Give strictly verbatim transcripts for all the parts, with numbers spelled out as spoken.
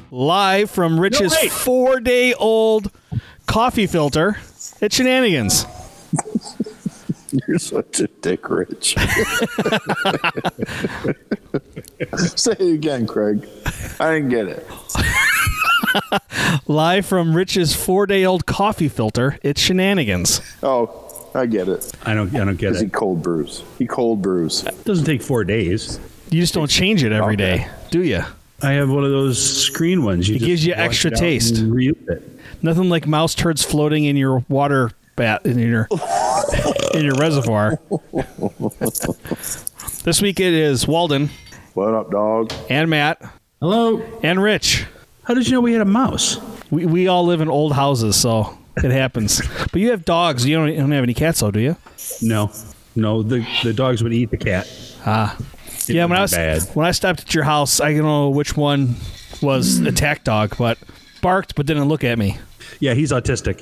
Live from Rich's No, wait. four-day-old coffee filter at Shenanigans. You're such a dick, Rich. Say it again, Craig. I didn't get it. Live from Rich's four-day-old coffee filter at Shenanigans. Oh, I get it. I don't. I don't get Because he it. cold brews. He cold brews. It doesn't take four days. You just don't change it every Okay. day, do you? I have one of those screen ones. You It just gives you wash extra it out taste. and reuse it. Nothing like mouse turds floating in your water bat in your in your reservoir. This week it is Walden What up, dog? and Matt Hello. and Rich. How did you know we had a mouse? We we all live in old houses, so it happens. But you have dogs. You don't, you don't have any cats, though, do you? No, no. The the dogs would eat the cat. Ah. It Yeah, would when be I was bad. when I stopped at your house, I don't know which one was attack dog, but barked but didn't look at me. Yeah, he's autistic.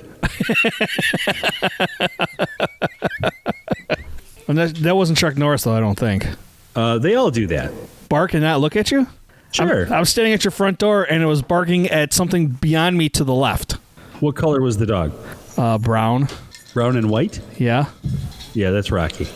And that, that wasn't Chuck Norris, though, I don't think. Uh, they all do that. Bark and not look at you? Sure. I'm- I was standing at your front door, and it was barking at something beyond me to the left. What color was the dog? Uh, brown. Brown and white? Yeah. Yeah, that's Rocky.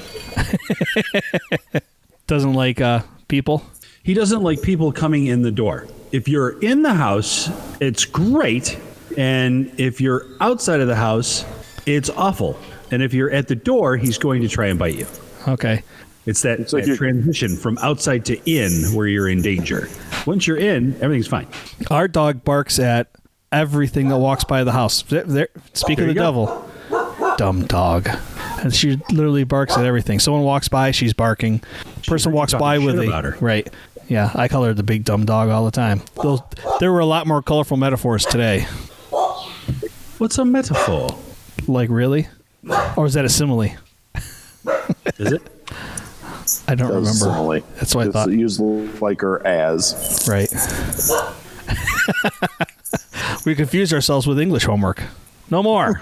Doesn't like uh, people. He doesn't like people coming in the door. If you're in the house, it's great. And if you're outside of the house, it's awful. And if you're at the door, he's going to try and bite you. Okay. It's that, like that you're- transition from outside to in where you're in danger. Once you're in, everything's fine. Our dog barks at everything that walks by the house. There, there, speak There of the you go. devil. Dumb dog. And she literally barks at everything. Someone walks by, she's barking. Person walks talking by with shit a about her. right. Yeah, I call her the big dumb dog all the time. Those there were a lot more colorful metaphors today. What's a metaphor? Like really? Or is that a simile? Is it? I don't That was remember. simile. That's what I It's thought. used like her as. Right. We confused ourselves with English homework. No more.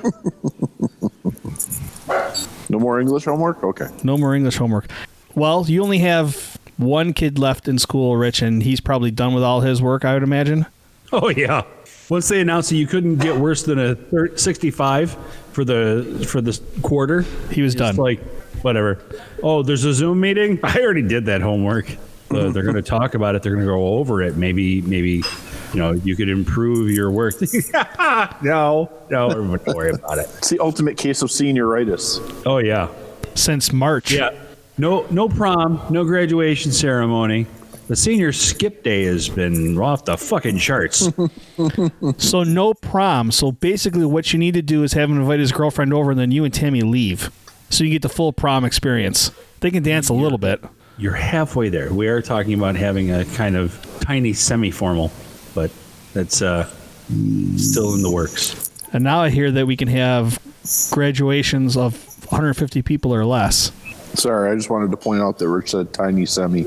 No more English homework? Okay. No more English homework. Well, you only have one kid left in school, Rich, and he's probably done with all his work, I would imagine. Oh, yeah. Once they announced that you couldn't get worse than a thir- sixty-five for the for the quarter, He was it's done. like, whatever. Oh, there's a Zoom meeting? I already did that homework. Uh, they're going to talk about it. They're going to go over it. Maybe, maybe, you know, you could improve your work. no, no, don't worry about it. It's the ultimate case of senioritis. Oh, yeah. Since March. Yeah. No, no prom, no graduation ceremony. The senior skip day has been off the fucking charts. So no prom. So basically what you need to do is have him invite his girlfriend over and then you and Tammy leave. So you get the full prom experience. They can dance a little bit. You're halfway there. We are talking about having a kind of tiny semi-formal, but that's uh, still in the works. And now I hear that we can have graduations of one hundred fifty people or less. Sorry, I just wanted to point out that Rich said tiny semi.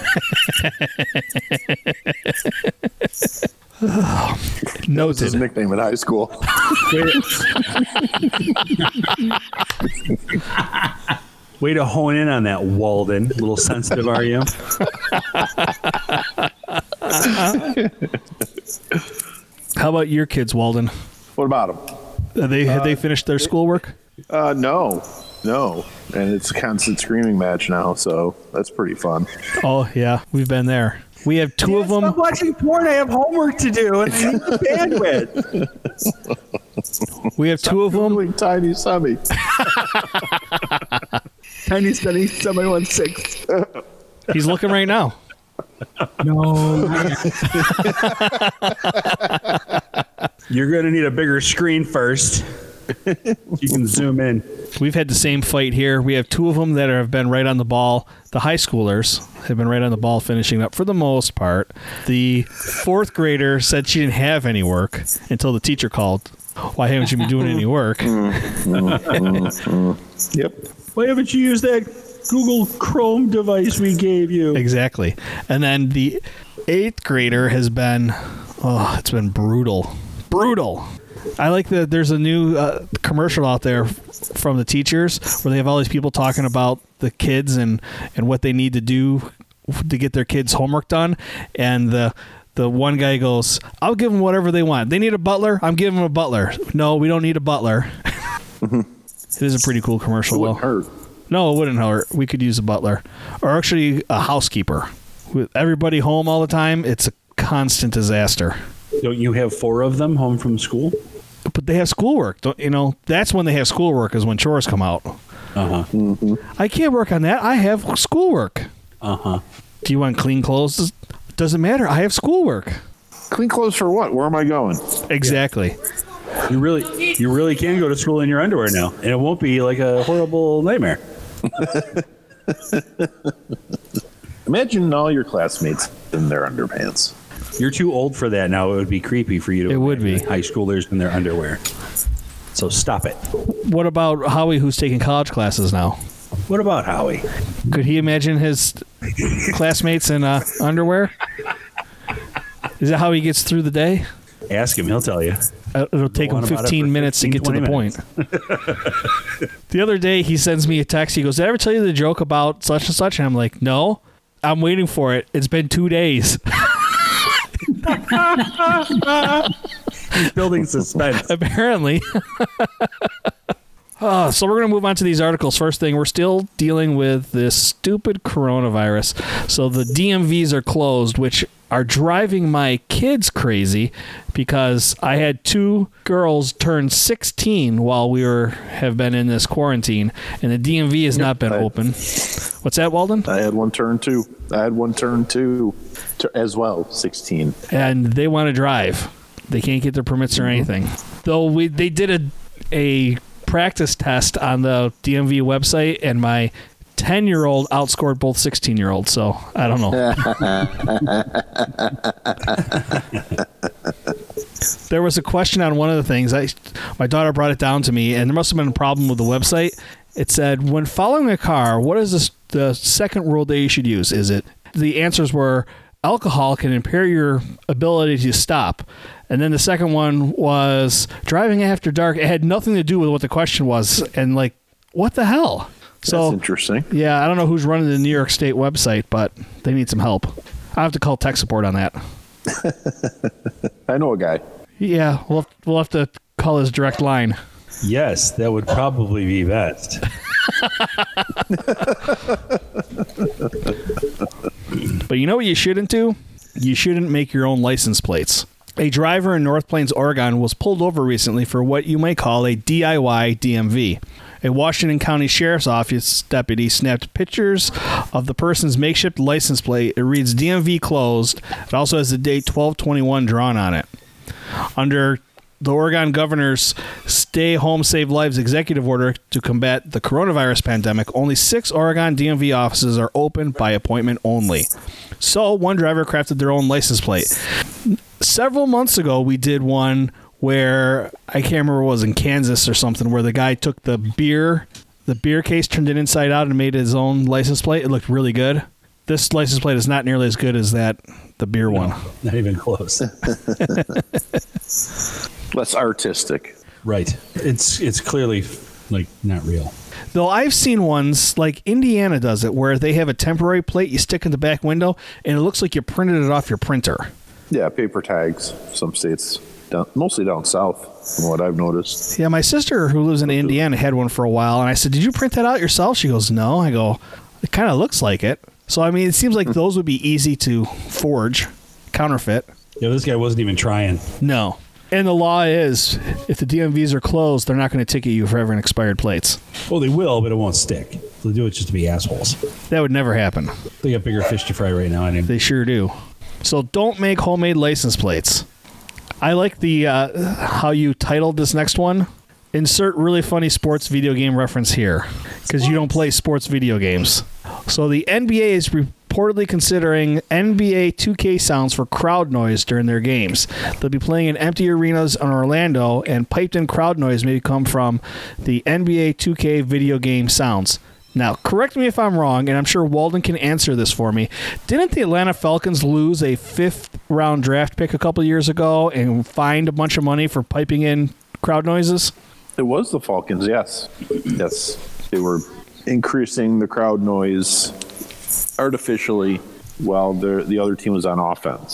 That was his Noted. nickname in high school. Way to hone in on that, Walden. A little sensitive, are you? How about your kids, Walden? What about him? Have they have they finished their schoolwork? Uh, no, no. And it's a constant screaming match now, so that's pretty fun. Oh yeah, we've been there. We have two of them. Stop watching porn. I have homework to do, and I need the bandwidth. We have two of them. Doing tiny semi. Tiny study, seven one six. He's looking right now. No. You're going to need a bigger screen first. You can zoom in. We've had the same fight here. We have two of them that have been right on the ball. The high schoolers have been right on the ball, finishing up for the most part. The fourth grader said she didn't have any work until the teacher called. Why haven't you been doing any work? Yep. Why haven't you used that Google Chrome device we gave you? Exactly. And then the eighth grader has been, oh, it's been brutal. Brutal. I like that there's a new uh, commercial out there from the teachers where they have all these people talking about the kids and, and what they need to do to get their kids' homework done. And the the one guy goes, I'll give them whatever they want. They need a butler? I'm giving them a butler. No, we don't need a butler. It is a pretty cool commercial, It though. wouldn't hurt. No, it wouldn't hurt. We could use a butler. Or actually a housekeeper. With everybody home all the time, it's a constant disaster. Don't you have four of them home from school? But they have schoolwork. Don't, you know, that's when they have schoolwork is when chores come out. Uh-huh. Mm-hmm. I can't work on that. I have schoolwork. Uh-huh. Do you want clean clothes? Doesn't matter. I have schoolwork. Clean clothes for what? Where am I going? Exactly. You really you really can go to school in your underwear now, and it won't be like a horrible nightmare. Imagine all your classmates in their underpants. You're too old for that now. It would be creepy for you to It would imagine be. high schoolers in their underwear. So stop it. What about Howie, who's taking college classes now? What about Howie? Could he imagine his classmates in uh, underwear? Is that how he gets through the day? Ask him. He'll tell you. Uh, It'll take Go him on about it fifteen for minutes to fifteen, get to the twenty point. The other day, he sends me a text. He goes, did I ever tell you the joke about such and such? And I'm like, no. I'm waiting for it. It's been two days. He's building suspense. Apparently. Oh, so we're going to move on to these articles. First thing, we're still dealing with this stupid coronavirus. So the D M Vs are closed, which are driving my kids crazy because I had two girls turn sixteen while we were have been in this quarantine, and the D M V has not been I- open. What's that, Walden? I had one turn too. I had one turn too, to, as well, sixteen. And they want to drive. They can't get their permits or anything. Though we they did a a practice test on the D M V website, and my ten-year-old outscored both sixteen-year-olds. So I don't know. There was a question on one of the things. I my daughter brought it down to me, and there must have been a problem with the website. It said, when following a car, what is this, the second rule that you should use? Is it the answers were alcohol can impair your ability to stop. And then the second one was driving after dark. It had nothing to do with what the question was. And like, what the hell? So That's interesting. yeah, I don't know who's running the New York State website, but they need some help. I have to call tech support on that. I know a guy. Yeah, we'll we'll have to call his direct line. Yes, that would probably be best. But you know what you shouldn't do? You shouldn't make your own license plates. A driver in North Plains, Oregon was pulled over recently for what you may call a D I Y D M V. A Washington County Sheriff's Office deputy snapped pictures of the person's makeshift license plate. It reads D M V closed. It also has the date twelve twenty-one drawn on it. Under the Oregon governor's Stay Home Save Lives executive order to combat the coronavirus pandemic, only six Oregon D M V offices are open by appointment only. So one driver crafted their own license plate. Several months ago, we did one where I can't remember, it was in Kansas or something, where the guy took the beer, the beer case, turned it inside out, and made his own license plate. It looked really good. This license plate is not nearly as good as that, the beer one. Not even close. Less artistic. Right. It's it's clearly like not real. Though I've seen ones, like Indiana does it, where they have a temporary plate you stick in the back window, and it looks like you printed it off your printer. Yeah, paper tags. Some states, down, mostly down south, from what I've noticed. Yeah, my sister who lives in Indiana had one for a while, and I said, did you print that out yourself? She goes, no. I go, it kind of looks like it. So, I mean, it seems like those would be easy to forge, counterfeit. Yeah, this guy wasn't even trying. No. And the law is, if the D M Vs are closed, they're not going to ticket you for having expired plates. Well, they will, but it won't stick. They'll do it just to be assholes. That would never happen. They got bigger fish to fry right now. I mean, They sure do. So don't make homemade license plates. I like the uh, how you titled this next one. Insert really funny sports video game reference here, because you don't play sports video games. So the N B A is reportedly considering N B A two K sounds for crowd noise during their games. They'll be playing in empty arenas in Orlando, and piped-in crowd noise may come from the N B A two K video game sounds. Now, correct me if I'm wrong, and I'm sure Walden can answer this for me. Didn't the Atlanta Falcons lose a fifth-round draft pick a couple years ago and fined a bunch of money for piping in crowd noises? It was the Falcons, yes. Yes. They were increasing the crowd noise artificially while the the other team was on offense.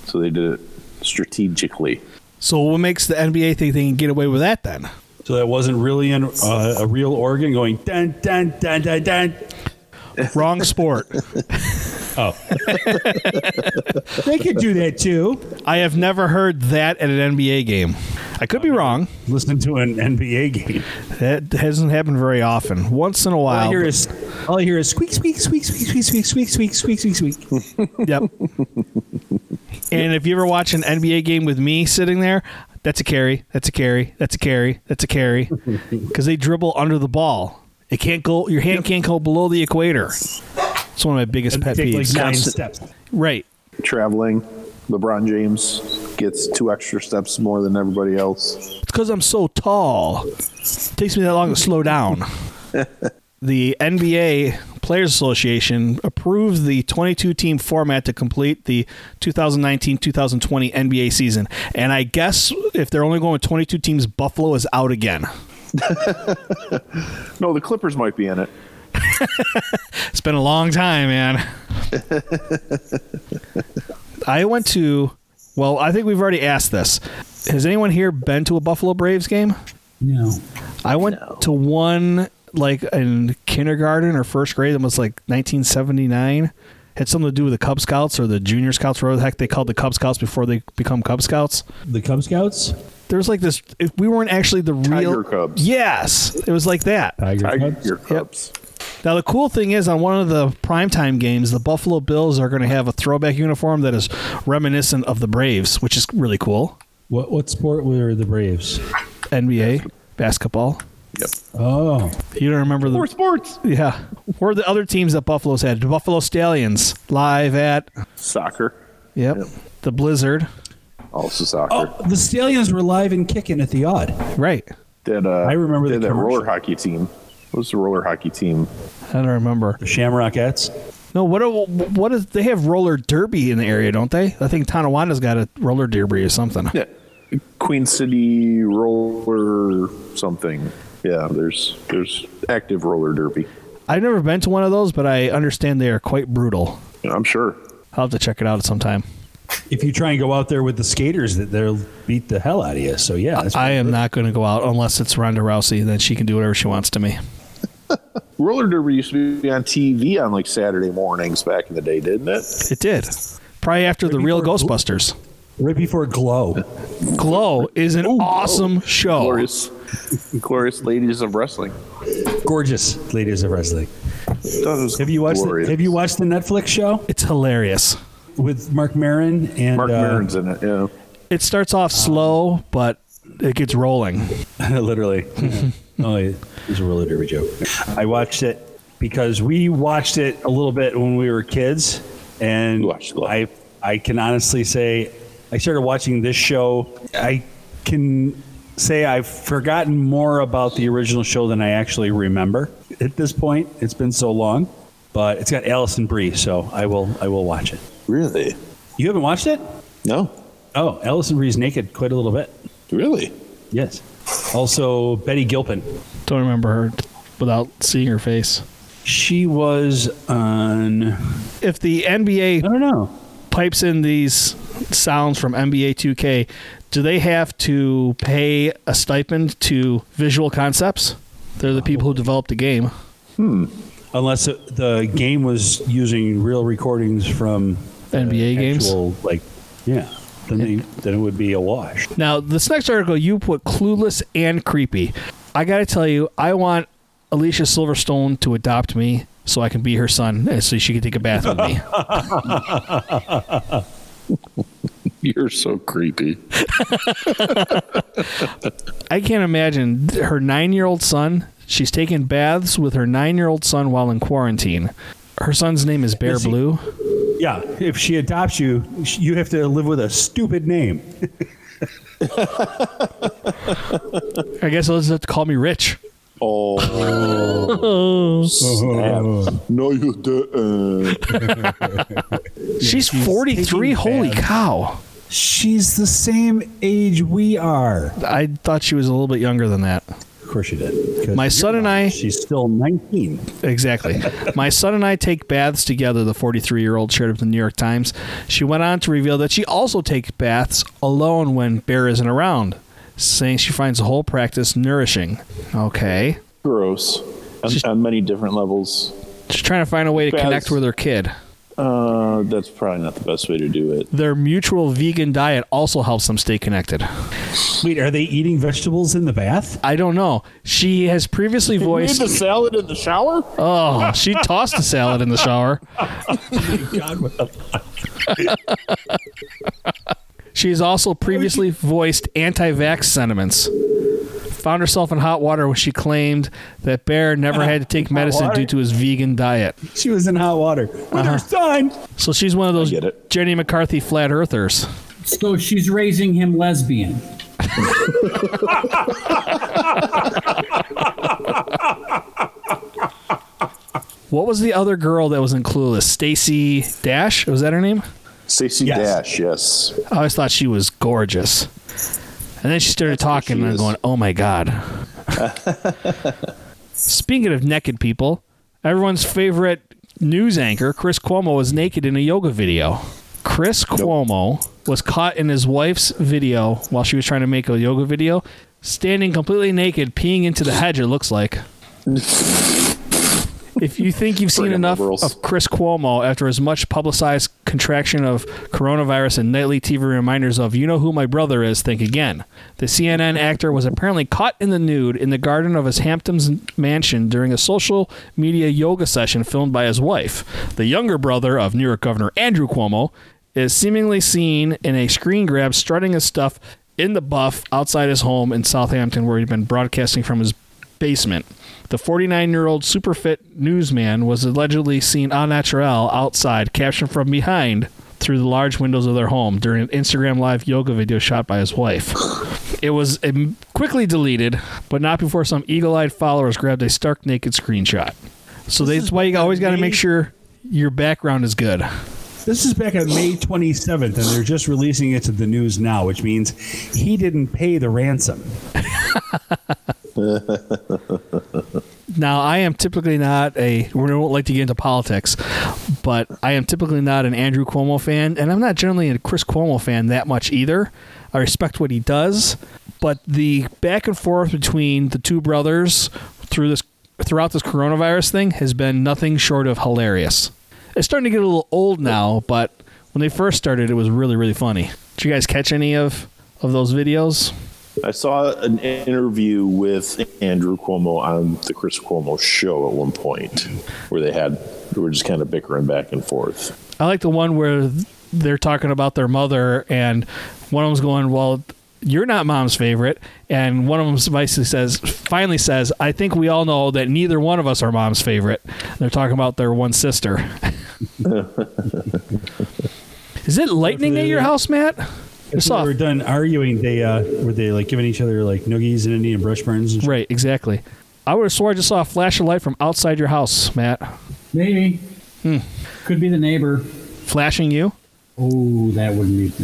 So they did it strategically. So what makes the N B A think they can get away with that then? So that wasn't really an, uh, a real organ going dun dun dun dun dun. Wrong sport. Oh, they could do that too. I have never heard that at an N B A game. I could be wrong. Listen to an N B A game. That hasn't happened very often. Once in a All I while. hear is all I hear is squeak squeak squeak squeak squeak squeak squeak squeak squeak squeak squeak. Yep. And if you ever watch an N B A game with me sitting there, that's a carry, that's a carry, that's a carry, that's a carry, because they dribble under the ball. It can't go. Your hand can't go below the equator. It's one of my biggest pet Take peeves. like nine Constant- steps. Right. Traveling, LeBron James gets two extra steps more than everybody else. It's because I'm so tall. It takes me that long to slow down. The N B A Players Association approved the twenty-two team format to complete the twenty nineteen twenty twenty N B A season. And I guess if they're only going with twenty-two teams, Buffalo is out again. No, the Clippers might be in it. It's been a long time, man. I went to, well, I think we've already asked this. Has anyone here been to a Buffalo Braves game? No. I went No. to one like in kindergarten or first grade. It was like nineteen seventy-nine. Had something to do with the Cub Scouts or the Junior Scouts, or whatever the heck they called the Cub Scouts before they become Cub Scouts. The Cub Scouts? There was like this. If we weren't actually the real Tiger Cubs. Yes, it was like that. Tiger Tiger Cubs? Cubs. Now, the cool thing is, on one of the primetime games, the Buffalo Bills are going to have a throwback uniform that is reminiscent of the Braves, which is really cool. What what sport were the Braves? N B A, basketball. Yep. Oh. You don't remember the... More sports. Yeah. Where are the other teams that Buffalo's had? The Buffalo Stallions, live at... Soccer. Yep. Yep. The Blizzard. Also soccer. Oh, the Stallions were live and kicking at the Odd. Right. Did, uh, I remember did the that roller commercial. hockey team. What was the roller hockey team? I don't remember. The Shamrockettes. No, what are- what is... They have roller derby in the area, don't they? I think Tonawanda's got a roller derby or something. Yeah. Queen City roller something. Yeah, there's there's active roller derby. I've never been to one of those, but I understand they are quite brutal. I'm sure. I'll have to check it out at some time. If you try and go out there with the skaters, that they'll beat the hell out of you. So yeah, that's I am not going to go out unless it's Ronda Rousey. Then she can do whatever she wants to me. Roller derby used to be on T V on like Saturday mornings back in the day, didn't it? It did. Probably after the real before- Ghostbusters. right before Glow. Glow is an awesome show. Glorious, glorious ladies of wrestling. Gorgeous ladies of wrestling. Thought it was Have you watched? The, glorious. have you watched the Netflix show It's hilarious. with Mark Maron and Mark uh, Maron's in it. Yeah. It starts off slow, but it gets rolling. literally. Oh, it was a roller derby joke. I watched it because we watched it a little bit when we were kids, and You watched Glow. I I can honestly say I started watching this show. I can say I've forgotten more about the original show than I actually remember at this point. It's been so long, but it's got Allison Brie, so I will I will watch it. Really? You haven't watched it? No. Oh, Allison Brie's naked quite a little bit. Really? Yes. Also, Betty Gilpin. Don't remember her without seeing her face. She was on. If the N B A I don't know. pipes in these sounds from N B A two K, do they have to pay a stipend to Visual Concepts? They're the people who developed the game. Unless it, the game was using real recordings from N B A uh, games? actual, like, yeah. Then, they, then it would be a wash. Now, this next article, you put clueless and creepy. I got to tell you, I want Alicia Silverstone to adopt me so I can be her son and so she can take a bath with me. You're so creepy. I can't imagine her nine-year-old son. She's taking baths with her nine-year-old son while in quarantine. Her son's name is Bear Is he- Blue. Yeah, if she adopts you, you have to live with a stupid name. I guess they'll just have to call me Rich. Oh. Snap. No, you didn't. She's forty-three. taking Holy baths. cow. She's the same age we are. I thought she was a little bit younger than that. Of course you did. 'Cause My your son and mom, I- she's still nineteen. Exactly. My son and I take baths together, the forty-three-year-old shared with the New York Times. She went on to reveal that she also takes baths alone when Bear isn't around, saying she finds the whole practice nourishing. Okay. Gross. On, Just- on many different levels. She's trying to find a way to Baths. connect with her kid. Uh, that's probably not the best way to do it. Their mutual vegan diet also helps them stay connected. Wait, are they eating vegetables in the bath? I don't know. She has previously You made voiced... the salad in the shower? Oh, she tossed a salad in the shower. God, what the She's also previously voiced anti-vax sentiments. Found herself in hot water when she claimed that Bear never had to take medicine water? due to his vegan diet. She was in hot water with her son. So she's one of those get it. Jenny McCarthy flat earthers. So she's raising him lesbian. What was the other girl that was in Clueless? Stacey Dash? Was that her name? Stacey Yes. Dash, yes. I always thought she was gorgeous. And then she started talking she and I'm is. going, oh my God. Speaking of naked people, everyone's favorite news anchor, Chris Cuomo, was naked in a yoga video. Chris Cuomo was caught in his wife's video while she was trying to make a yoga video, standing completely naked, peeing into the hedge, it looks like. If you think you've seen Bring 'em enough liberals. of Chris Cuomo after his much publicized contraction of coronavirus and nightly T V reminders of "you know who my brother is," think again. The C N N actor was apparently caught in the nude in the garden of his Hamptons mansion during a social media yoga session filmed by his wife. The younger brother of New York Governor Andrew Cuomo is seemingly seen in a screen grab strutting his stuff in the buff outside his home in Southampton, where he'd been broadcasting from his basement. The forty-nine-year-old super fit newsman was allegedly seen au naturel outside, captioned from behind through the large windows of their home during an Instagram Live yoga video shot by his wife. It was um, quickly deleted, but not before some eagle-eyed followers grabbed a stark naked screenshot. So that's why you always got to make sure your background is good. This is back on May twenty-seventh, and they're just releasing it to the news now, which means he didn't pay the ransom. Now, I am typically not a, we don't like to get into politics, but I am typically not an Andrew Cuomo fan, and I'm not generally a Chris Cuomo fan that much either. I respect what he does, but the back and forth between the two brothers through this throughout this coronavirus thing has been nothing short of hilarious. It's starting to get a little old now, but when they first started, it was really, really funny. Did you guys catch any of, of those videos? I saw an interview with Andrew Cuomo on the Chris Cuomo show at one point where they had, they were just kind of bickering back and forth. I like the one where they're talking about their mother, and one of them's going, well, you're not mom's favorite. And one of them basically says, finally says, I think we all know that neither one of us are mom's favorite. And they're talking about their one sister. Is it lightning at your house, Matt? If they were done arguing, they uh, were they like giving each other like noogies and Indian brush burns and shit? Right, exactly. I would have swore I just saw a flash of light from outside your house, Matt. Maybe. Hmm. Could be the neighbor. Flashing you? Oh, that wouldn't be.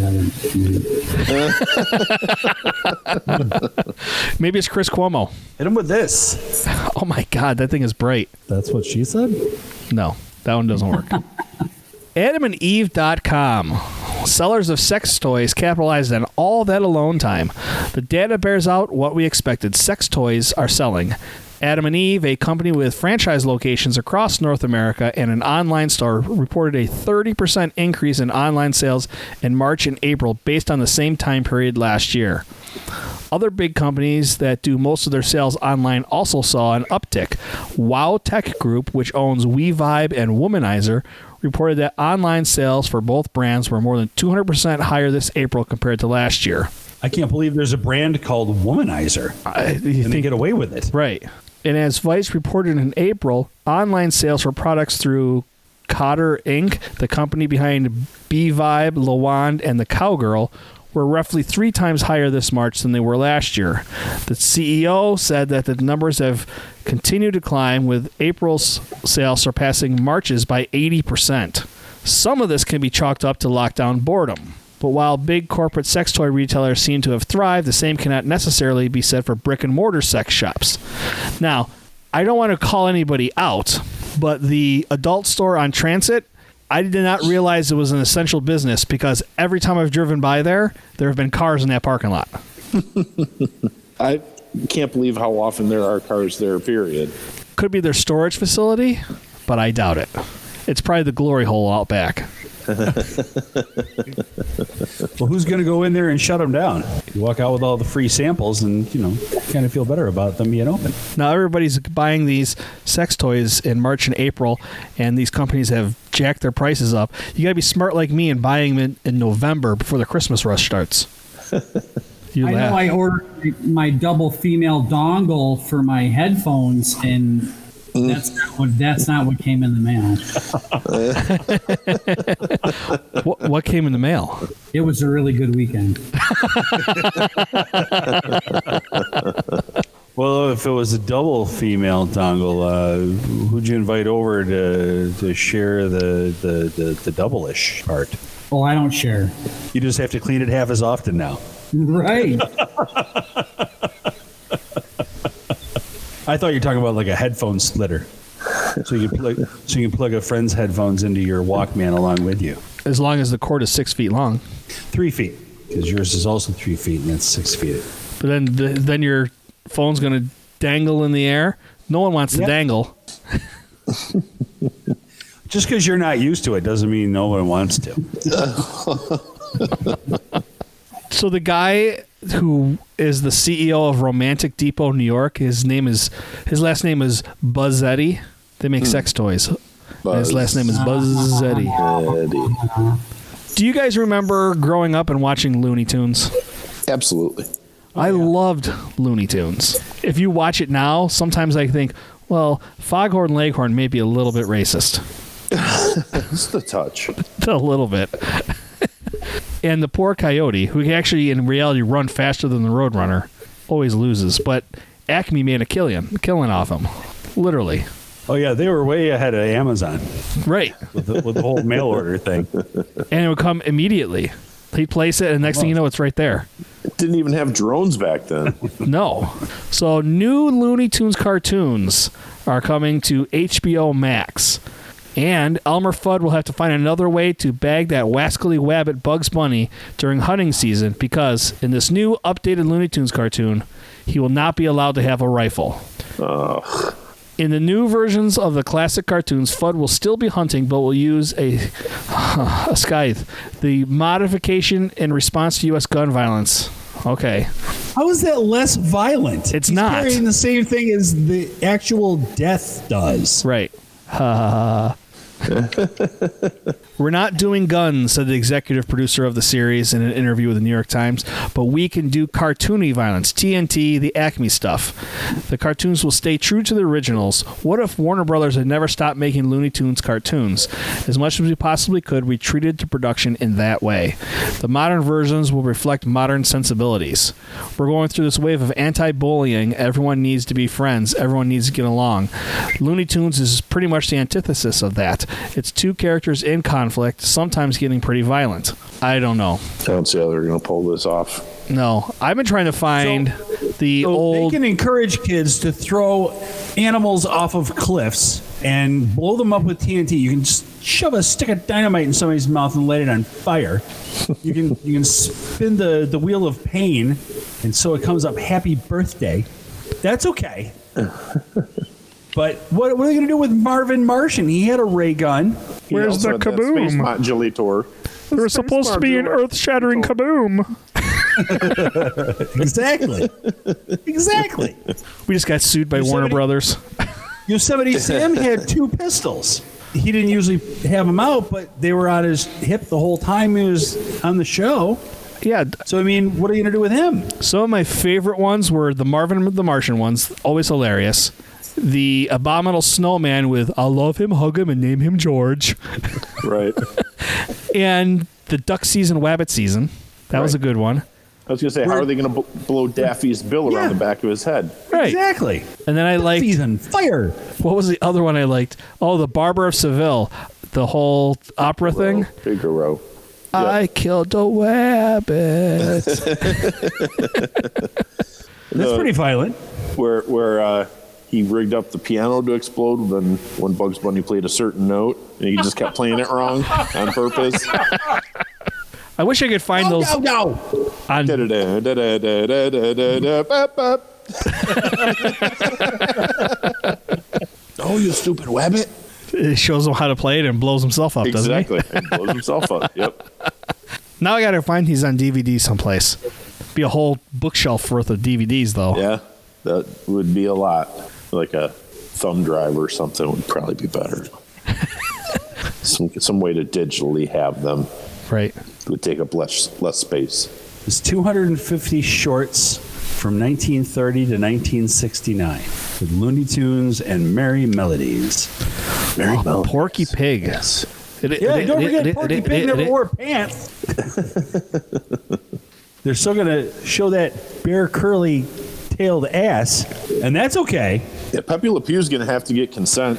That would, Maybe it's Chris Cuomo. Hit him with this. Oh my God, that thing is bright. That's what she said? No, that one doesn't work. Adam and Eve dot com. Sellers of sex toys capitalized on all that alone time. The data bears out what we expected. Sex toys are selling. Adam and Eve, a company with franchise locations across North America and an online store, reported a thirty percent increase in online sales in March and April based on the same time period last year. Other big companies that do most of their sales online also saw an uptick. Wow Tech Group, which owns WeVibe and Womanizer, reported that online sales for both brands were more than two hundred percent higher this April compared to last year. I can't believe there's a brand called Womanizer. I, you and they think, get away with it. right. And as Vice reported in April, online sales for products through Cotter Incorporated, the company behind BeVibe, Lawand, and the Cowgirl, were roughly three times higher this March than they were last year. The C E O said that the numbers have continued to climb, with April's sales surpassing March's by eighty percent. Some of this can be chalked up to lockdown boredom. But while big corporate sex toy retailers seem to have thrived, the same cannot necessarily be said for brick and mortar sex shops. Now, I don't want to call anybody out, but the adult store on Transit, I did not realize it was an essential business because every time I've driven by there, there have been cars in that parking lot. I can't believe how often there are cars there, period. Could be their storage facility, but I doubt it. It's probably the glory hole out back. Well, who's going to go in there and shut them down? You walk out with all the free samples and, you know, kind of feel better about them being open. Now everybody's buying these sex toys in March and April, and these companies have jacked their prices up. You got to be smart like me and buying them in, in November before the Christmas rush starts. You I laugh. know I ordered my double female dongle for my headphones, and that's not what that's not what came in the mail. what, what came in the mail? It was a really good weekend. Well, if it was a double female dongle, uh, who'd you invite over to to share the, the, the, the double-ish part? Well, I don't share. You just have to clean it half as often now. Right. I thought you were talking about like a headphone splitter. So you can plug, so you can plug a friend's headphones into your Walkman along with you. As long as the cord is six feet long. Three feet, because yours is also three feet, and that's six feet. But then, the, then your phone's going to dangle in the air. No one wants to Yep. dangle. Just because you're not used to it doesn't mean no one wants to. So the guy who is the C E O of Romantic Depot, New York, his name is his last name is Buzzetti. They make sex toys. And his last name is Buzzetti. Eddie. Do you guys remember growing up and watching Looney Tunes? Absolutely. I loved Looney Tunes. If you watch it now, sometimes I think, well, Foghorn Leghorn may be a little bit racist. Just a touch. A little bit. And the poor coyote, who can actually in reality run faster than the Roadrunner, always loses. But Acme made a killion, killing off him. Literally. Oh, yeah, they were way ahead of Amazon Right. with the, with the whole mail order thing. And it would come immediately. He'd place it, and next thing you know, it's right there. Didn't even have drones back then. No. So new Looney Tunes cartoons are coming to H B O Max. And Elmer Fudd will have to find another way to bag that wascally wabbit Bugs Bunny during hunting season because in this new updated Looney Tunes cartoon, he will not be allowed to have a rifle. Ugh. In the new versions of the classic cartoons, Fudd will still be hunting, but will use a, a scythe, the modification in response to U S gun violence. Okay. How is that less violent? It's He's not. carrying the same thing as the actual death does. Right. Ha We're not doing guns, said the executive producer of the series in an interview with the New York Times, but we can do cartoony violence, T N T, the Acme stuff. The cartoons will stay true to the originals. What if Warner Brothers had never stopped making Looney Tunes cartoons? As much as we possibly could, we treated the production in that way. The modern versions will reflect modern sensibilities. We're going through this wave of anti-bullying. Everyone needs to be friends. Everyone needs to get along. Looney Tunes is pretty much the antithesis of that. It's two characters in conflict, sometimes getting pretty violent. I don't know. I don't see how they're going to pull this off. No, I've been trying to find the So old. they can encourage kids to throw animals off of cliffs and blow them up with T N T. You can just shove a stick of dynamite in somebody's mouth and light it on fire. You can you can spin the, the wheel of pain, and so it comes up happy birthday. That's okay. But what, what are they going to do with Marvin Martian? He had a ray gun. He Where's also the had that kaboom? Space modulator. there was supposed to be an earth-shattering kaboom. Exactly. Exactly. We just got sued by Warner Yosemite- Brothers. Yosemite Sam had two pistols. He didn't usually have them out, but they were on his hip the whole time he was on the show. Yeah, So, I mean, what are you going to do with him? some of my favorite ones were the Marvin the Martian ones, always hilarious. The Abominable Snowman with "I love him, hug him, and name him George," Right. and the Duck Season, Wabbit Season. That was a Right. good one. I was going to say, how are they going to bl- blow Daffy's bill Yeah. around the back of his head? Right. Exactly. And then I liked, Season fire. what was the other one I liked? Oh, the Barber of Seville, the whole opera thing. Figaro. I killed a rabbit. That's The- pretty violent. Where where uh, he rigged up the piano to explode when when Bugs Bunny played a certain note, and he just kept playing it wrong on purpose. I wish I could find those No, no. on. Da-da-da-da-da-da-da-da-da-da-da. Oh, you stupid rabbit! It shows him how to play it and blows himself up, doesn't Exactly, and blows himself up. Yep. he? Now I gotta find these on D V D someplace. Be a whole bookshelf worth of D V Ds, though. Yeah, that would be a lot. Like a thumb drive or something would probably be better. some some way to digitally have them Right. would take up less less space. There's two hundred fifty shorts from nineteen thirty to nineteen sixty-nine with Looney Tunes and Merry Melodies. Very well. Porky Pig. Yes. It- Yeah, it- don't it- forget it- Porky it- Pig it- never it- wore pants. They're still going to show that bare curly-tailed ass, and that's okay. Yeah, Pepe Le Pew's going to have to get consent.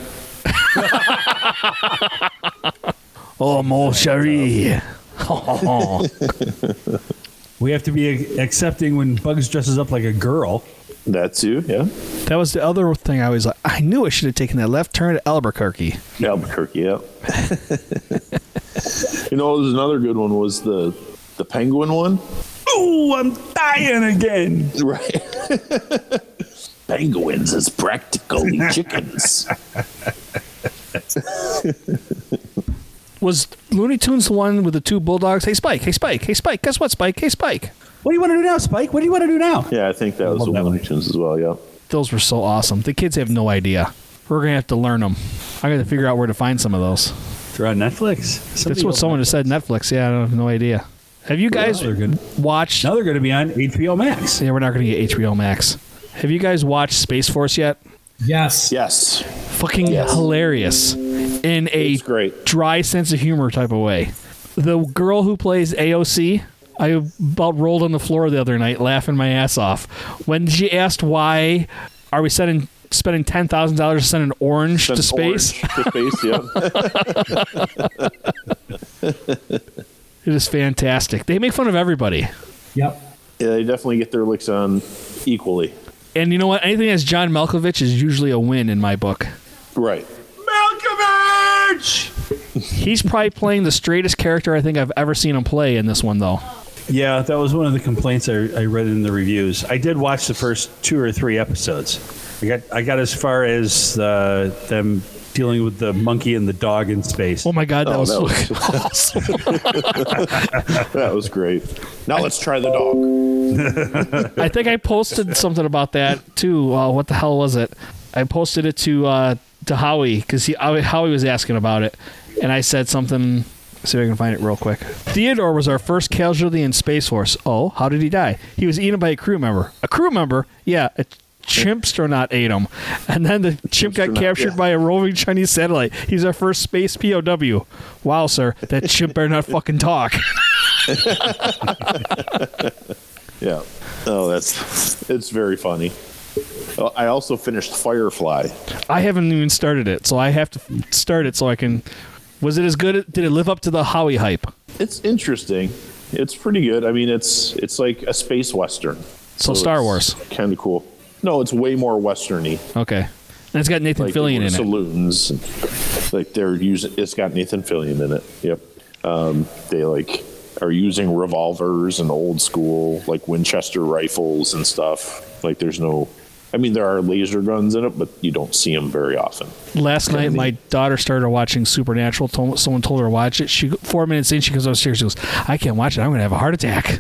Oh, mon chéri. Oh. We have to be accepting when Bugs dresses up like a girl. That too, yeah. That was the other thing I was like, I knew I should have taken that left turn at Albuquerque. Albuquerque, yeah. You know, there's another good one was the the penguin one. Ooh, I'm dying again. Right. Penguins is practically chickens. Was Looney Tunes the one with the two bulldogs? Hey, Spike. Hey, Spike. Hey, Spike. Guess what, Spike? Hey, Spike. What do you want to do now, Spike? What do you want to do now? Yeah, I think that was Love the that Looney one. Tunes as well, yeah. Those were so awesome. The kids have no idea. We're going to have to learn them. I got to figure out where to find some of those. They're on Netflix. That's Somebody what else someone on has said. Netflix. Yeah, I don't have no idea. Have you guys they're good. watched? Now they're going to be on H B O Max. Yeah, we're not going to get H B O Max. Have you guys watched Space Force yet? Yes. Yes. Fucking Yes. hilarious in a It's great. dry sense of humor type of way. The girl who plays A O C, I about rolled on the floor the other night laughing my ass off when she asked why are we sending spending ten thousand dollars to send an orange Sent to space. orange to space, yeah. It is fantastic. They make fun of everybody. Yep. Yeah, they definitely get their licks on equally. And you know what? Anything that's John Malkovich is usually a win in my book. Right. Malkovich! He's probably playing the straightest character I think I've ever seen him play in this one, though. Yeah, that was one of the complaints I, I read in the reviews. I did watch the first two or three episodes. I got I got as far as uh, them dealing with the monkey and the dog in space. Oh my God, that Oh, was, that so was- awesome. That was great. Now let's try the dog. I think I posted something about that too. Uh, what the hell was it? I posted it to uh, to Howie because he Howie was asking about it, and I said something. See if I can find it real quick. Theodore was our first casualty in Space Force. Oh, how did he die? He was eaten by a crew member. A crew member? Yeah, a chimpstronaut ate him. And then the chimp got Chimpstronaut, captured yeah. by a roving Chinese satellite. He's our first space P O W. Wow, sir. That chimp better not fucking talk. Yeah. Oh, that's it's very funny. Oh, I also finished Firefly. I haven't even started it, so I have to start it so I can... Was it as good? Did it live up to the Howie hype? It's interesting. It's pretty good. I mean, it's it's like a space western. So Star Wars. Kind of cool. No, it's way more westerny. Okay. And it's got Nathan Like Fillion in it. saloons. And, like they're using. It's got Nathan Fillion in it. Yep. Um, they like are using revolvers and old school like Winchester rifles and stuff. Like there's no. I mean, there are laser guns in it, but you don't see them very often. Last night, my daughter started watching Supernatural. Told, someone told her to watch it. She Four minutes in, she goes upstairs. She goes, I can't watch it. I'm going to have a heart attack.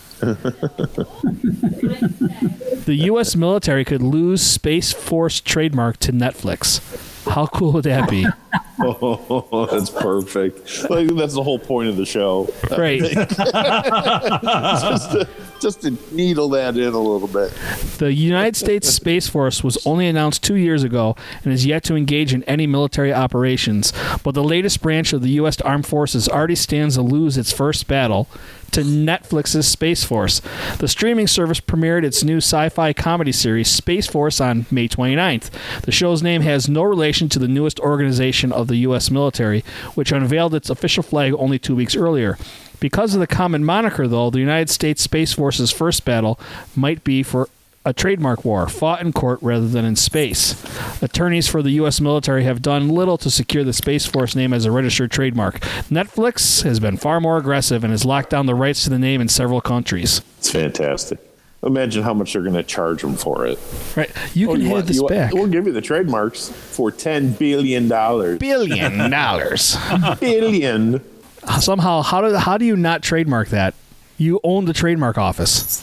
The U S military could lose Space Force trademark to Netflix. How cool would that be? Oh, that's perfect. Like that's the whole point of the show. Right. just, to, just to needle that in a little bit. The United States Space Force was only announced two years ago and is yet to engage in any military operations, but the latest branch of the U S Armed Forces already stands to lose its first battle to Netflix's Space Force. The streaming service premiered its new sci-fi comedy series, Space Force, on May twenty-ninth. The show's name has no relation to the newest organization of the U S military, which unveiled its official flag only two weeks earlier. Because of the common moniker, though, the United States Space Force's first battle might be for a trademark war, fought in court rather than in space. Attorneys for the U S military have done little to secure the Space Force name as a registered trademark. Netflix has been far more aggressive and has locked down the rights to the name in several countries. It's fantastic. Imagine how much they're going to charge them for it. Right. You Oh, can you have want- this you want- back. We'll give you the trademarks for ten billion dollars. Billion dollars. Billion. Somehow, how do how do you not trademark that? You own the trademark office.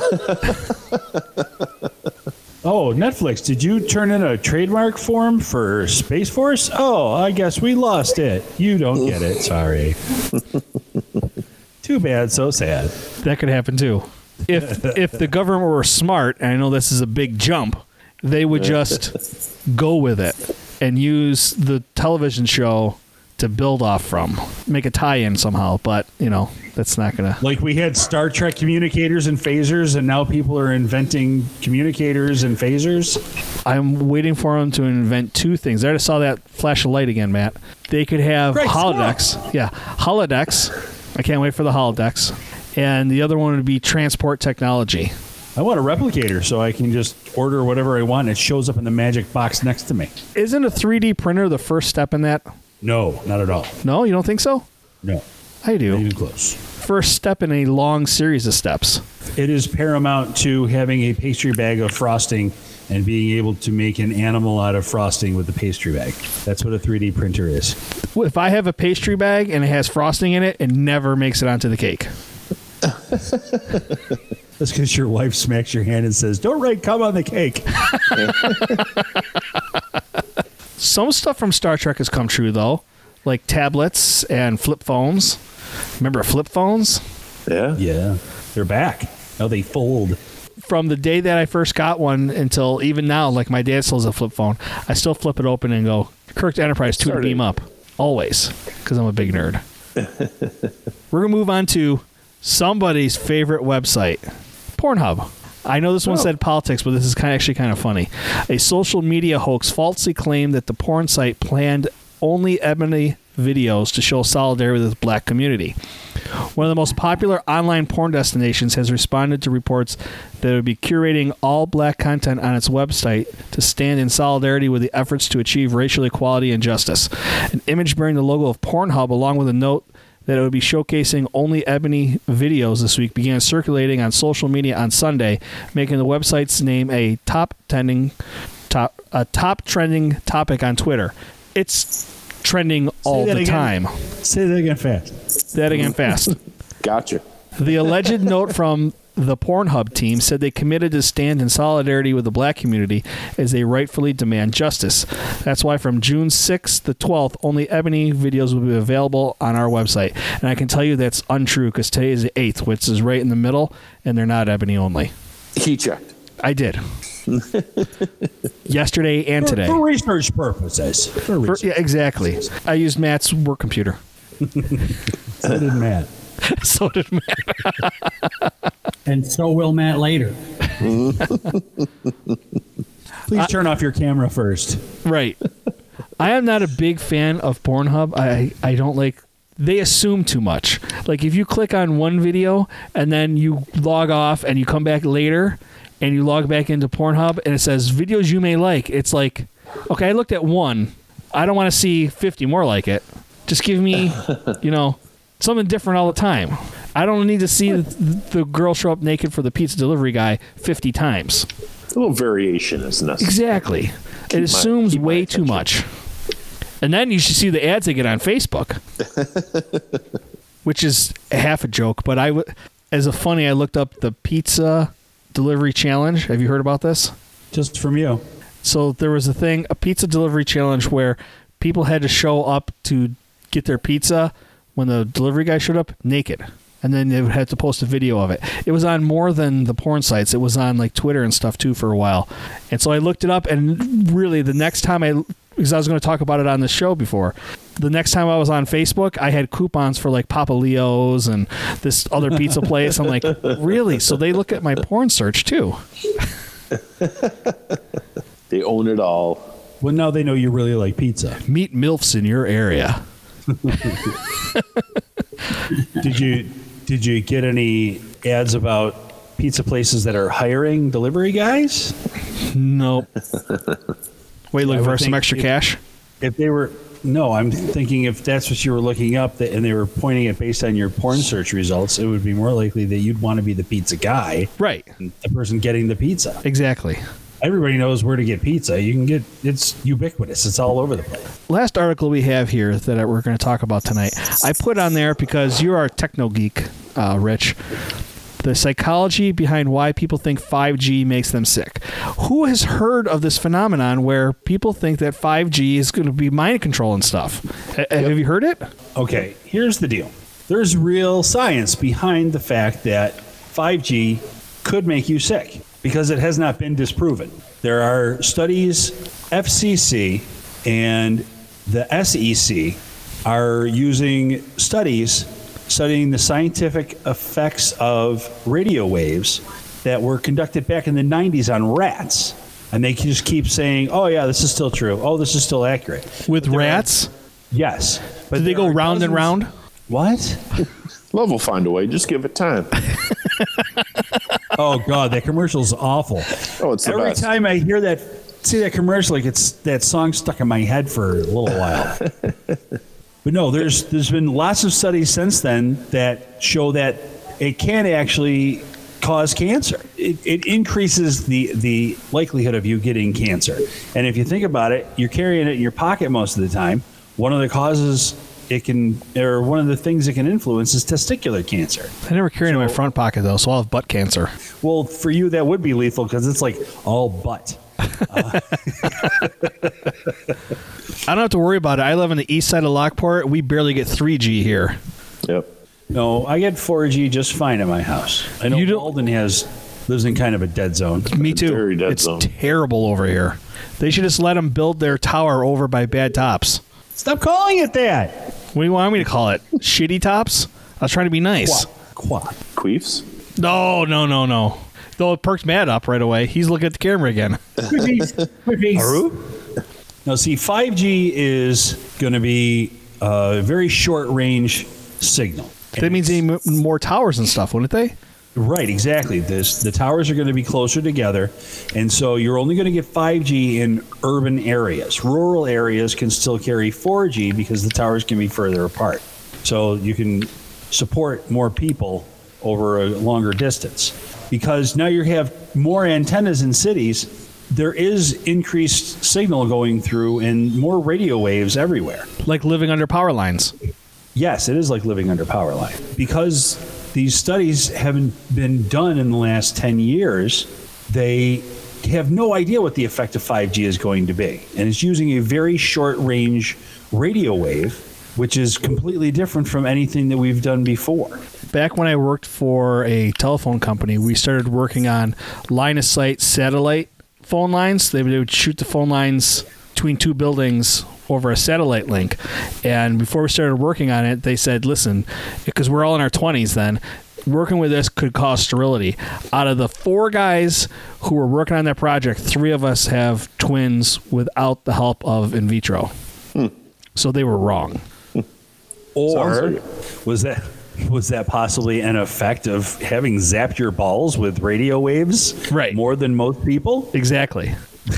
Oh, Netflix, did you turn in a trademark form for Space Force? Oh, I guess we lost it. You don't get it. Sorry. Too bad, so sad. That could happen too. If if the government were smart, and I know this is a big jump, they would just go with it and use the television show to build off from, make a tie-in somehow. But you know, that's not gonna. Like we had Star Trek communicators and phasers, and now people are inventing communicators and phasers. I'm waiting for them to invent two things. I just saw that flash of light again, Matt. They could have Great holodecks. Yeah, holodecks. I can't wait for the holodecks. And the other one would be transport technology. I want a replicator so I can just order whatever I want and it shows up in the magic box next to me. Isn't a three D printer the first step in that? No, not at all. No, you don't think so? No, I not do. even close. First step in a long series of steps. It is paramount to having a pastry bag of frosting and being able to make an animal out of frosting with the pastry bag. That's what a three D printer is. If I have a pastry bag and it has frosting in it, it never makes it onto the cake. That's because your wife smacks your hand and says, "Don't write cum on the cake." Some stuff from Star Trek has come true, though, like tablets and flip phones. Remember flip phones? Yeah. Yeah, they're back. Now they fold. From the day that I first got one until even now, like my dad still has a flip phone, I still flip it open and go, Kirk Enterprise two to Started. beam up. Always, because I'm a big nerd. We're going to move on to somebody's favorite website, Pornhub. I know this one Oh. said politics, but this is kind of actually kind of funny. A social media hoax falsely claimed that the porn site planned only ebony videos to show solidarity with the black community. One of the most popular online porn destinations has responded to reports that it would be curating all black content on its website to stand in solidarity with the efforts to achieve racial equality and justice. An image bearing the logo of Pornhub, along with a note that it would be showcasing only ebony videos this week, began circulating on social media on Sunday, making the website's name a top trending top a top trending topic on Twitter. It's trending all that the again. time. Say that again fast. That again fast. Gotcha. The alleged note from the Pornhub team said they committed to stand in solidarity with the black community as they rightfully demand justice. That's why from June sixth to twelfth, only ebony videos will be available on our website. And I can tell you that's untrue because today is the eighth, which is right in the middle, and they're not ebony only. He checked. I did. Yesterday and For, today. for research purposes. For For- research. yeah, exactly. I used Matt's work computer. So did Matt. So did Matt. And so will Matt later. Please turn off your camera first. Right. I am not a big fan of Pornhub. I, I don't like, they assume too much. Like if you click on one video and then you log off and you come back later and you log back into Pornhub and it says videos you may like, it's like, okay, I looked at one. I don't want to see fifty more like it. Just give me, you know, something different all the time. I don't need to see the, the girl show up naked for the pizza delivery guy fifty times. A little variation is necessary. Exactly. It my- assumes keep my way too attention. much. And then you should see the ads they get on Facebook, which is half a joke. But I, w- as a funny, I looked up the pizza delivery challenge. Have you heard about this? Just from you. So there was a thing, a pizza delivery challenge where people had to show up to get their pizza when the delivery guy showed up naked. And then they had to post a video of it. It was on more than the porn sites. It was on like Twitter and stuff too for a while. And so I looked it up, and really the next time I, because I was going to talk about it on the show before, the next time I was on Facebook, I had coupons for like Papa Leo's and this other pizza place. I'm like, really? So they look at my porn search too. They own it all. Well, now they know you really like pizza. Meet MILFs in your area. Did you did you get any ads about pizza places that are hiring delivery guys? Nope. Wait, looking for some extra if, cash? If they were, no, I'm thinking if that's what you were looking up that, and they were pointing it based on your porn search results, it would be more likely that you'd want to be the pizza guy. Right. The person getting the pizza. Exactly. Everybody knows where to get pizza. You can get, it's ubiquitous. It's all over the place. Last article we have here that we're going to talk about tonight, I put on there because you're our techno geek, uh, Rich. The psychology behind why people think five G makes them sick. Who has heard of this phenomenon where people think that five G is going to be mind control and stuff? H- yep. Have you heard it? Okay, here's the deal. There's real science behind the fact that five G could make you sick because it has not been disproven. There are studies, F C C and the S E C are using studies studying the scientific effects of radio waves that were conducted back in the nineties on rats. And they just keep saying, oh, yeah, this is still true. Oh, this is still accurate. With rats? Are, yes. But Did they go round dozens, and round? What? Love will find a way. Just give it time. Oh, God, that commercial's awful. Oh, it's the Every best. time I hear that, see that commercial, like it's that song stuck in my head for a little while. But no, there's there's been lots of studies since then that show that it can actually cause cancer. It, it increases the, the likelihood of you getting cancer. And if you think about it, you're carrying it in your pocket most of the time. One of the causes it can, or one of the things it can influence is testicular cancer. I never carry it in my front pocket, though, so I'll have butt cancer. Well, for you, that would be lethal because it's like all butt. Uh, I don't have to worry about it. I live on the east side of Lockport. We barely get three G here. Yep. No, I get four G just fine at my house. I know You don't- Walden has lives in kind of a dead zone. Me too. Very dead it's zone. terrible over here. They should just let them build their tower over by Bad Tops. Stop calling it that. What do you want me to call it? Shitty Tops? I was trying to be nice. Quad. Quad. Queefs? No, no, no, no. Though it perks Matt up right away. He's looking at the camera again. Aru? Now, see, five G is going to be a very short-range signal. That means they need more towers and stuff, wouldn't they? Right, exactly. This, the towers are going to be closer together, and so you're only going to get five G in urban areas. Rural areas can still carry four G because the towers can be further apart. So you can support more people over a longer distance. Because now you have more antennas in cities, there is increased signal going through and more radio waves everywhere. Like living under power lines. Yes, it is like living under power line. Because these studies haven't been done in the last ten years, they have no idea what the effect of five G is going to be. And it's using a very short range radio wave, which is completely different from anything that we've done before. Back when I worked for a telephone company, we started working on line of sight satellite phone lines. They would, they would shoot the phone lines between two buildings over a satellite link. And before we started working on it, they said, listen, because we're all in our twenties then, working with this could cause sterility. Out of the four guys who were working on that project, three of us have twins without the help of in vitro. Hmm. So they were wrong. Or like was that was that possibly an effect of having zapped your balls with radio waves right. more than most people? Exactly.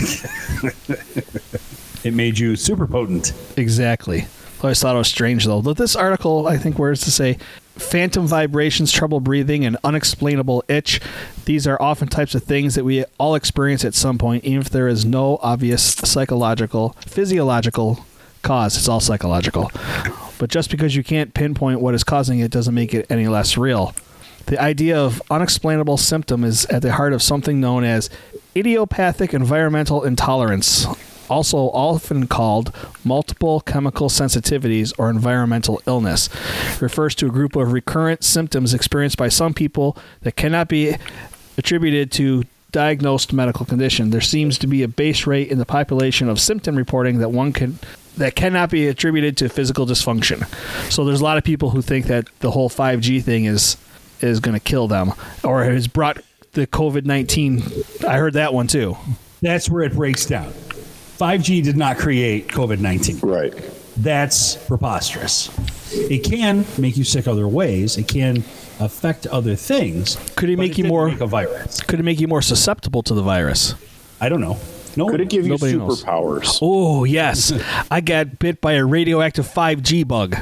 It made you super potent. Exactly. I always thought it was strange, though. But this article, I think, where it's to say, phantom vibrations, trouble breathing, and unexplainable itch. These are often types of things that we all experience at some point, even if there is no obvious psychological, physiological cause. It's all psychological. But just because you can't pinpoint what is causing it doesn't make it any less real. The idea of unexplainable symptom is at the heart of something known as idiopathic environmental intolerance, also often called multiple chemical sensitivities or environmental illness. It refers to a group of recurrent symptoms experienced by some people that cannot be attributed to diagnosed medical condition. There seems to be a base rate in the population of symptom reporting that one can that cannot be attributed to physical dysfunction. So there's a lot of people who think that the whole five G thing is is going to kill them or has brought the COVID nineteen. I heard that one too. That's where it breaks down. five G did not create COVID nineteen. Right. That's preposterous. It can make you sick other ways. It can affect other things. Could it but make it you didn't more make a virus? Could it make you more susceptible to the virus? I don't know. No, Could it give you Nobody knows. superpowers? Oh, yes. I got bit by a radioactive five G bug.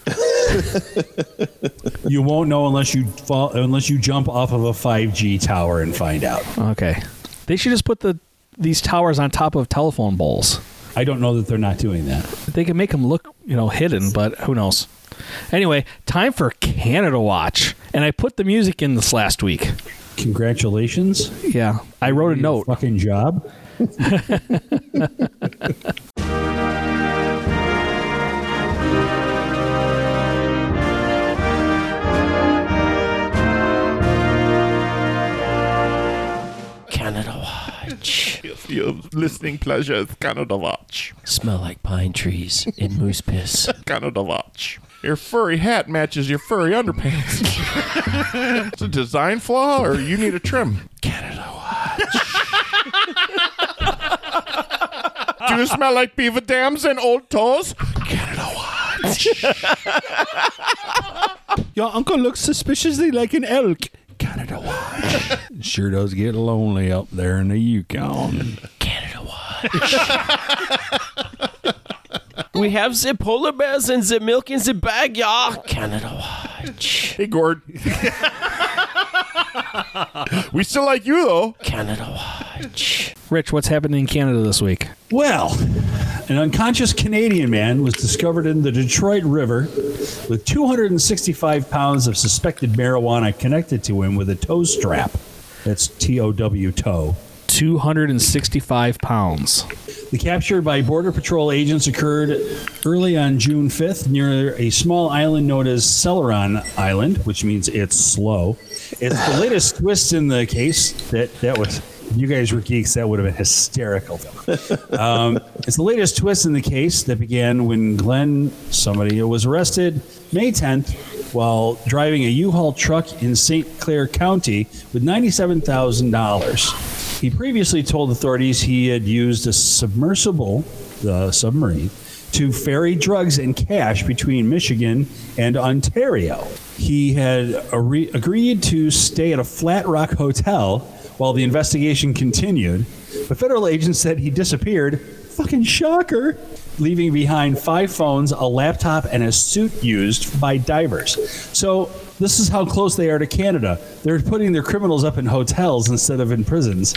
you won't know unless you fall, unless you jump off of a five G tower and find out. Okay. They should just put the these towers on top of telephone poles. I don't know that they're not doing that. They can make them look, you know, hidden, but who knows? Anyway, time for Canada Watch. And I put the music in this last week. Congratulations. Yeah. I wrote a Your note. Fucking job. Canada Watch. Your listening pleasure is Canada Watch. Smell like pine trees in moose piss. Canada Watch. Your furry hat matches your furry underpants. It's a design flaw, or you need a trim. Canada Watch. Do you smell like beaver dams and old toes? Canada Watch. Your uncle looks suspiciously like an elk. Canada Watch. Sure does get lonely up there in the Yukon. Canada Watch. We have the polar bears and the milk in the bag, y'all. Canada Watch. Hey, Gord. We still like you, though. Canada Watch. Rich, what's happening in Canada this week? Well, an unconscious Canadian man was discovered in the Detroit River with two hundred sixty-five pounds of suspected marijuana connected to him with a tow strap. That's T O W, tow. two hundred sixty-five pounds. The capture by Border Patrol agents occurred early on June fifth near a small island known as Celeron Island, which means it's slow. It's the latest twist in the case. That that was, if you guys were geeks, that would have been hysterical. Um, it's the latest twist in the case that began when Glenn, somebody, was arrested May tenth while driving a U-Haul truck in Saint Clair County with ninety-seven thousand dollars. He previously told authorities he had used a submersible, the submarine, to ferry drugs and cash between Michigan and Ontario. He had ar- agreed to stay at a Flat Rock hotel while the investigation continued, but federal agents said he disappeared. Fucking shocker. Leaving behind five phones, a laptop, and a suit used by divers. So this is how close they are to Canada. They're putting their criminals up in hotels instead of in prisons.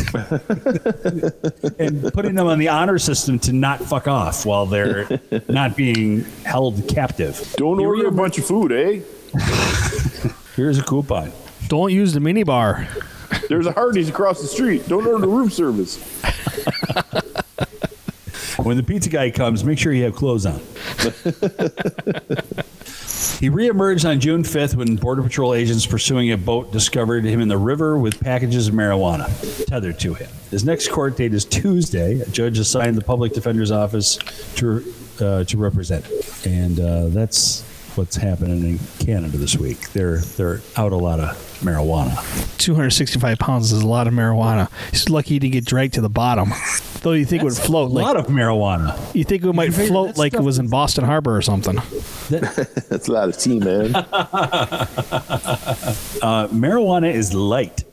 And putting them on the honor system to not fuck off while they're not being held captive. Don't You order a remember- bunch of food, eh? Here's a coupon. Don't use the minibar. There's a Hardee's across the street. Don't order room service. When the pizza guy comes, make sure you have clothes on. He reemerged on June fifth when Border Patrol agents pursuing a boat discovered him in the river with packages of marijuana tethered to him. His next court date is Tuesday. A judge assigned the public defender's office to uh, to represent him. And uh, that's what's happening in Canada this week. They're they're out a lot of marijuana. two hundred sixty-five pounds is a lot of marijuana. He's lucky he didn't get dragged to the bottom. Though you think it would float A like lot of marijuana. you think it might figure float that like it stuff was in Boston Harbor or something. That, That's a lot of tea, man. uh, marijuana is light.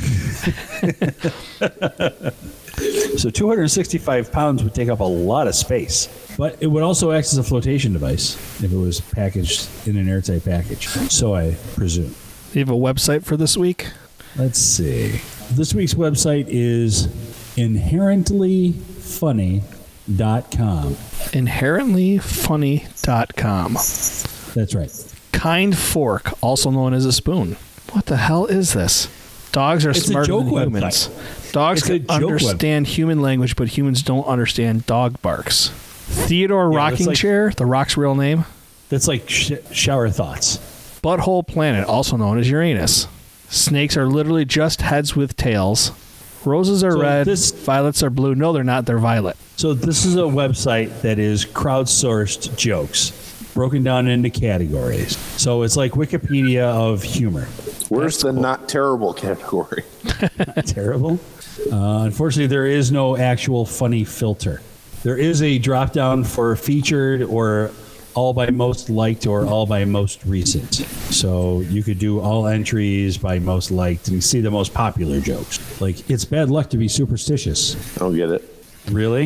So two hundred sixty-five pounds would take up a lot of space. But it would also act as a flotation device if it was packaged in an airtight package. So I presume. Do you have a website for this week? Let's see. This week's website is inherently funny dot com. inherently funny dot com. That's right. Kind fork, also known as a spoon. What the hell is this? Dogs are It's a smarter joke than website. humans. Dogs It's a can joke understand human language, but humans don't understand dog barks. Theodore Yeah, Rocking that's like- Chair, the Rock's real name. That's like sh- shower thoughts. Butthole Planet, also known as Uranus. Snakes are literally just heads with tails. Roses are So red, this- violets are blue. No, they're not. They're violet. So this is a website that is crowdsourced jokes broken down into categories. So it's like Wikipedia of humor. Where's the not terrible category? Terrible. Uh, unfortunately, there is no actual funny filter. There is a drop down for featured or all by most liked or all by most recent. So you could do all entries by most liked and see the most popular jokes. Like, it's bad luck to be superstitious. I don't get it. Really?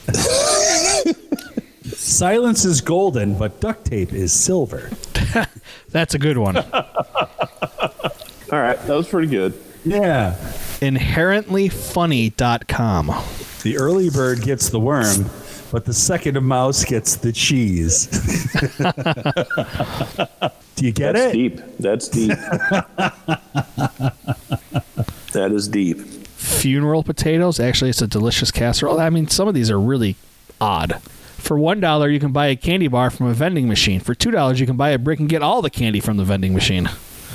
Silence is golden, but duct tape is silver. That's a good one. All right, that was pretty good. Yeah. inherently funny dot com. The early bird gets the worm, but the second mouse gets the cheese. Do you get That's it? deep. That's deep. That is deep. Funeral potatoes. Actually, it's a delicious casserole. I mean, some of these are really odd. For one dollar, you can buy a candy bar from a vending machine. For two dollars, you can buy a brick and get all the candy from the vending machine.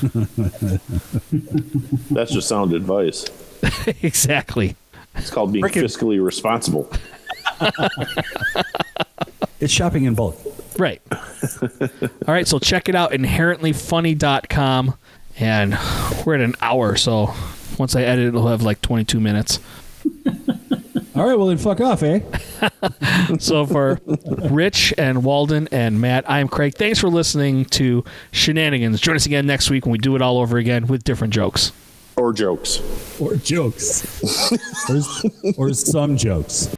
That's just sound advice. Exactly. It's called being Frickin- fiscally responsible. It's shopping in bulk. Right. All right, so check it out, inherently funny dot com. And we're at an hour, so once I edit, it'll have like twenty-two minutes. All right, well then fuck off, eh? So for Rich and Walden and Matt, I'm Craig. Thanks for listening to Shenanigans. Join us again next week when we do it all over again with different jokes. Or jokes. Or jokes. or, or some jokes.